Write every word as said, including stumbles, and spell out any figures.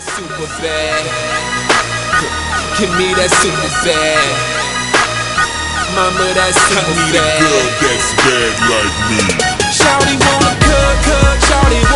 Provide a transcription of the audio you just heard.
super bad. Give me that super bad. Mama, that's super bad. I need a girl that's bad like me. Shawty wanna cook, cook, shawty